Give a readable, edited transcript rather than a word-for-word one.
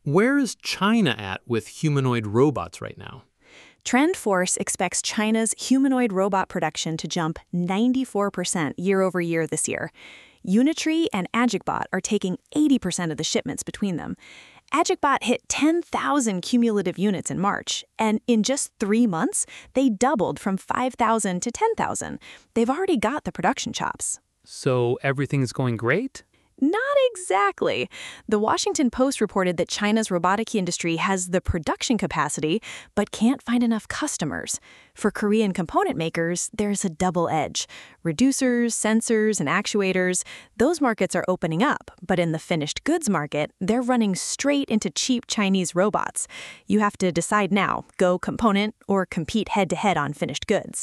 Where is China at with humanoid robots right now? TrendForce expects China's humanoid robot production to jump 94% year over year this year. Unitree and AgicBot are taking 80% of the shipments between them. AgicBot hit 10,000 cumulative units in March, and in just 3 months, they doubled from 5,000 to 10,000. They've already got the production chops. So everything's going great? Not exactly. The Washington Post reported that China's robotic industry has the production capacity, but can't find enough customers. For Korean component makers, there's a double edge. Reducers, sensors, and actuators, those markets are opening up, but in the finished goods market, they're running straight into cheap Chinese robots. You have to decide now, go component or compete head-to-head on finished goods.